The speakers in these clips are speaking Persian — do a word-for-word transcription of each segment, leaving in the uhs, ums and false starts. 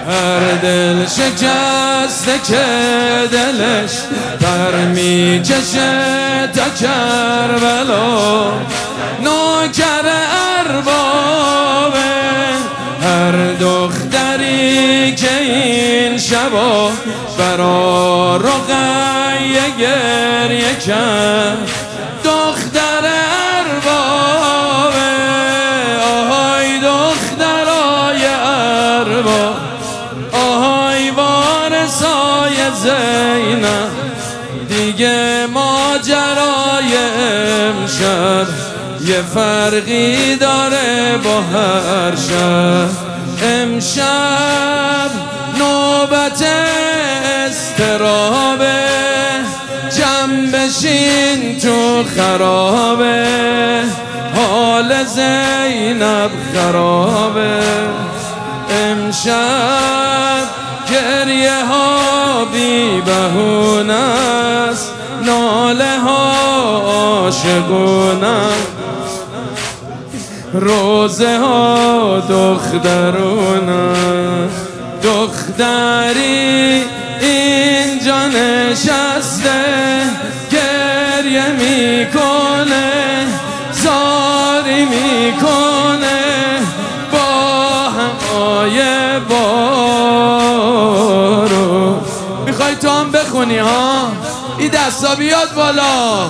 هر دل شکسته که دلش پر می کشه تا کربلا نوکر اربابه هر دختری که این شبا برا رقیه گریه کرد دختر اربابه آهای دخترای ارباب آهای وارثای زینب دیگه ماجرای امشب یه فرقی داره با هر شب امشب نوبت استرابه جمع بشین تو خرابه حال زینب خرابه امشب گریه ها بی بهونه است ناله ها عاشقونه روزه ها دخترونه دختری اینجا نشسته گریه میکنه زاری میکنه با همای بارو میخوای تو هم بخونی ها این دستا بیاد بالا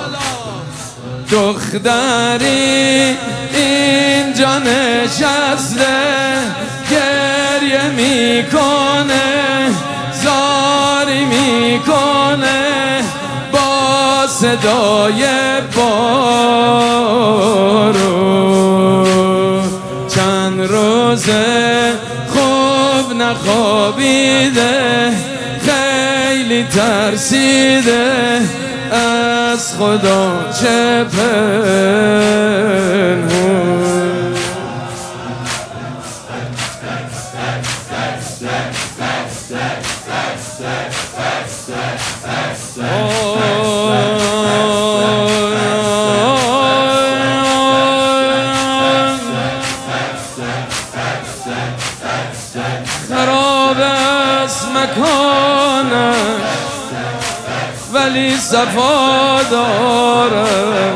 دختری اینجا نشسته گریه میکنه زاری میکنه با صدای بارو چند روزه خوب نخوابیده خیلی ترسیده از خدا چه پنهون خراب است مکانش ولی صفا داره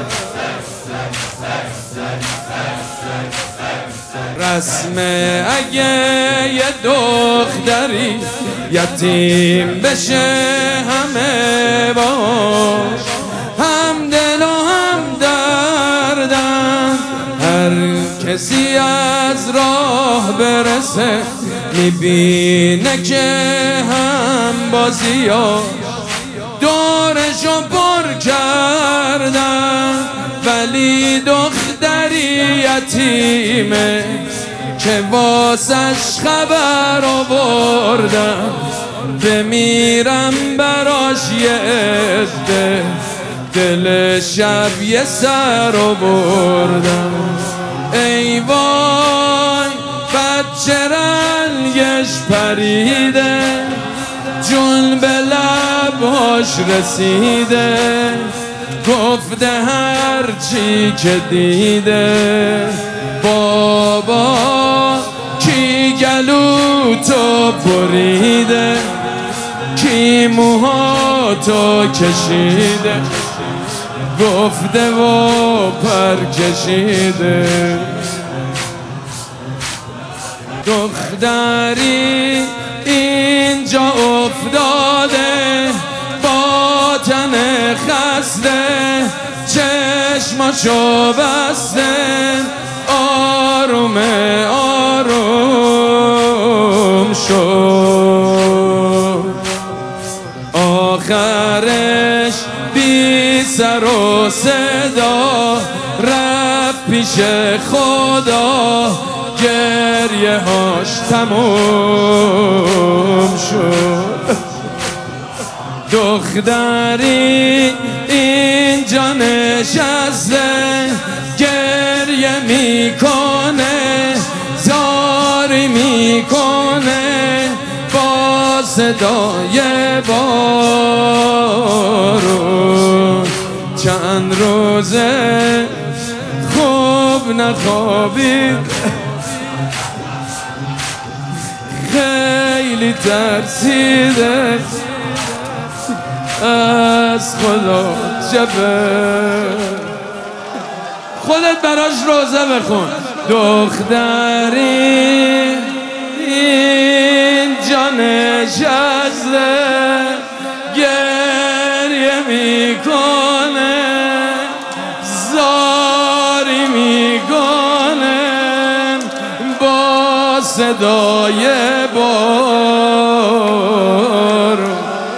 رسمه اگه یه دختری یتیم بشه همه باش هم دل و هم دردن هر کسی از راه برسه میبینه که هم بازیاش دورشو پر کردن ولی دختری یتیمه که واسش خبر آوردم بمیرم براش یه عده دل شب یه سر آوردم ای وای بچه رنگش پریده جون به لباش رسیده گفته هر چی که دیده بابا کی گلو تو بریده کی موها تو کشیده گفته و پر کشیده دختری اینجا افتاده با تن خسته چشماشو بسته آروم آروم شد آخرش بی سر و صدا رفت پیش خدا گریه هاش تموم شد دختری اینجا نشسته گریه میکنه زاری میکنه با صدای بارون چند روزه خوب نخوابید خیلی ترسیده از خدا جبه. خودت براش روزه بخون. دختری اینجا نشسته گریه میکنه زاری میکنه با صدای بارون.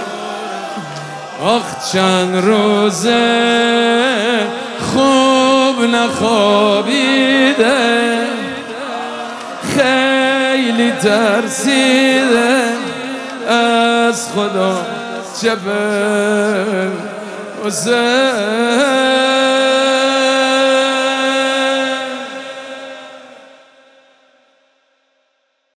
آخ چند روزه خوب نخوابیده خیلی ترسیده از خدا چه به